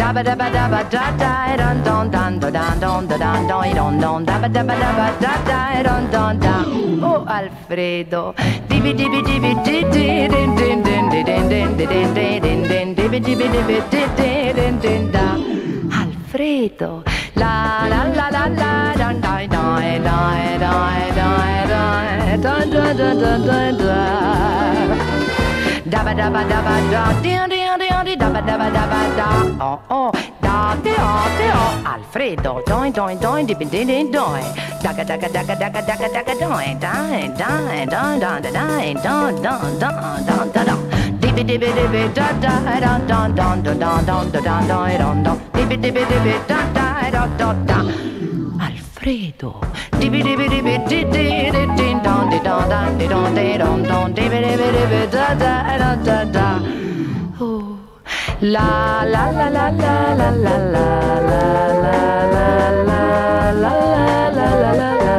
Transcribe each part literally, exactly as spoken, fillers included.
dabba dabba dabba da da dun dun dun dun dun dun dun dun dun dabba dabba dabba da da dun dun dun. Oh Alfredo, dibi dibi dibi di di din din din din din din din din din dibi dibi dibi di di din din da. Alfredo, la la la la la dun dun dun dun dun dun dun dun dun dun dun. Dabba dabba dabba da, din din din din dabba dabba dabba da. Oh oh, da di oh di oh. Alfredo, doin doin doin di din din doin. Daga daga daga daga daga daga doin doin doin doin doin doin doin doin doin doin doin. Dibby dibby dibby da da da da da da da da da da da da. Dibby dibby dibby da da da da da. Alfredo, dibby dibby dibby di di di din don di don don di don di don don dibby dibby dibby da da da da da. Oh, la la la la la la la la la la la la la la la la la.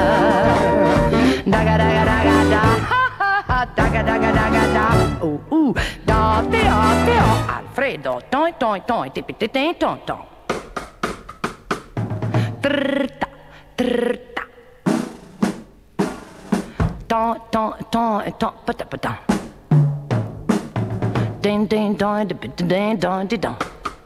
Daga daga daga da, ha ha ha, daga daga daga da. Ooh ooh, da di oh di oh. Alfredo, toin toin toin, tipi tipi ton ton. Trrta, trrta. Ton, ton, ton, ton, pata, pata. Ding, ding, don, ding, ding, don, ding, don.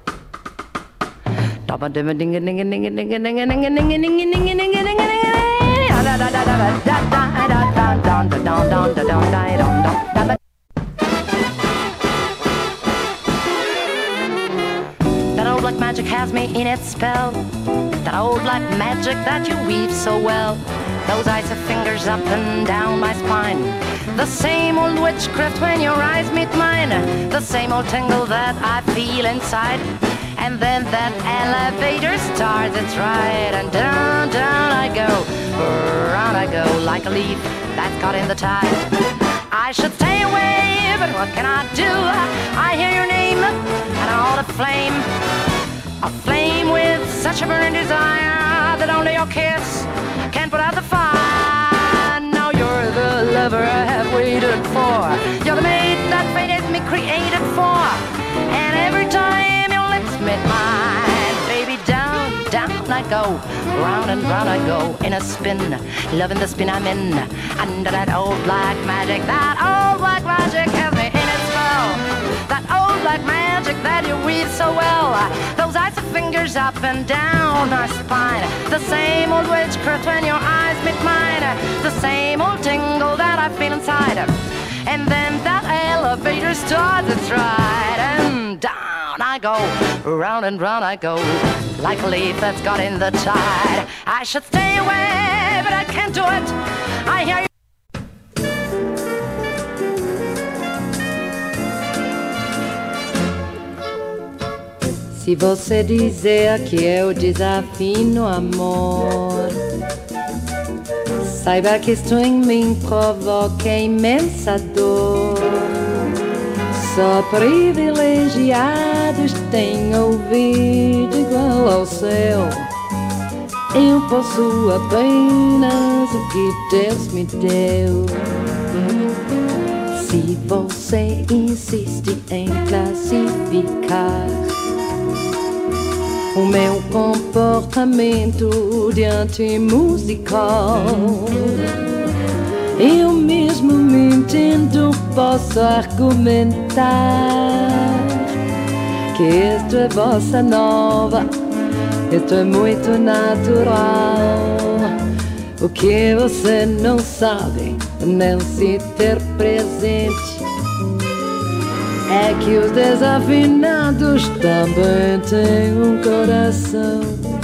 Dabba, dabba, ding, ding, ding, ding, ding, ding, ding, ding, ding, ding, ding, ding, ding, ding, ding. Da, da, da, da, da, da, da, da, da, da, da, da, da, da, da, da, da. That old black magic has me in its spell. That old black magic that you weave so well. Those icy fingers up and down my spine. The same old witchcraft when your eyes meet mine. The same old tingle that I feel inside. And then that elevator starts its ride. And down, down I go, around I go, like a leaf that's caught in the tide. I should stay away, but what can I do? I hear your name, and all the flame. A flame with such a burning desire that only your kiss can put out the fire. Now you're the lover I have waited for. You're the mate that fate has me created for. And every time your lips meet mine, baby, down, down I go, round and round I go in a spin, loving the spin I'm in. Under that old black magic, that old black magic has me in its spell. That old black magic that you weave so well. Those icy fingers up and down my spine. The same old witchcraft when your eyes meet mine. The same old tingle that I feel inside. And then that elevator starts its ride. And down I go, round and round I go, like a leaf that's got in the tide. I should stay away, but I can't do it. I hear you. Se você dizer que eu desafino amor, saiba que isto em mim provoca imensa dor. Só privilegiados têm ouvido igual ao seu. Eu possuo apenas o que Deus me deu. Se você insiste em classificar o meu comportamento de anti-musical, eu mesmo mentindo posso argumentar que isto é bossa nova, isto é muito natural. O que você não sabe, nem se ter presente, é que os desafinados também têm um coração.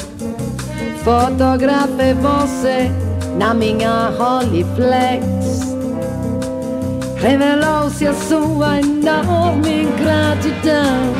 Fotografei você na minha Rolleiflex. Revelou-se a sua enorme ingratidão.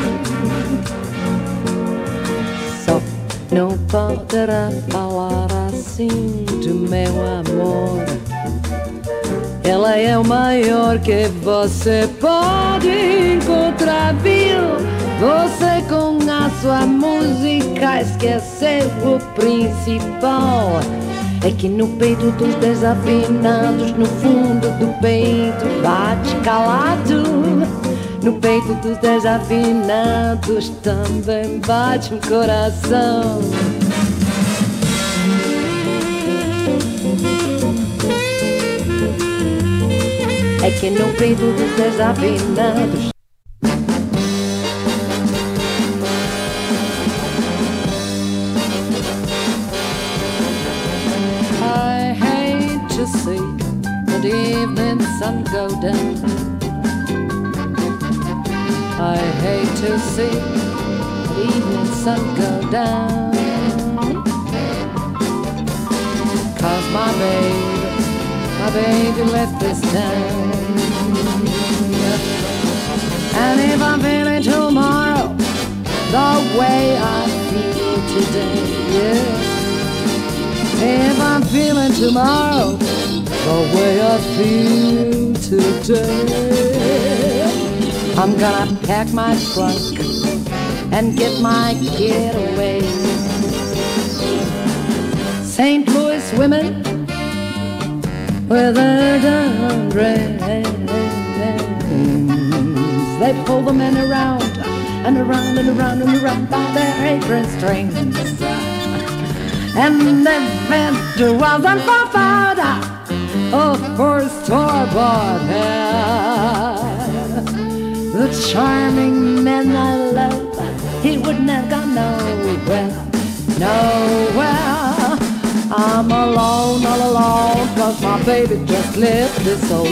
Só não poderá falar assim do meu amor. Ela é o maior que você pode encontrar, viu? Você com a sua música esqueceu o principal. É que no peito dos desafinados, no fundo do peito bate calado No peito dos desafinados também bate um coração. É que no peito dos desafinados I hate to see the evening sun go down. I hate to see the evening sun go down. 'Cause my baby, my baby left this town. And if I'm feeling tomorrow the way I feel today, yeah. If I'm feeling tomorrow the way I feel today, I'm gonna pack my trunk and get my getaway. Saint Louis women with their diamond rings, they pull the men around and around and around and around by their apron strings. And they've been to Wells and Farfada, oh, for store-bought hair. The charming man I love, he wouldn't have gone nowhere, nowhere. I'm alone, all alone, 'cause my baby just left this old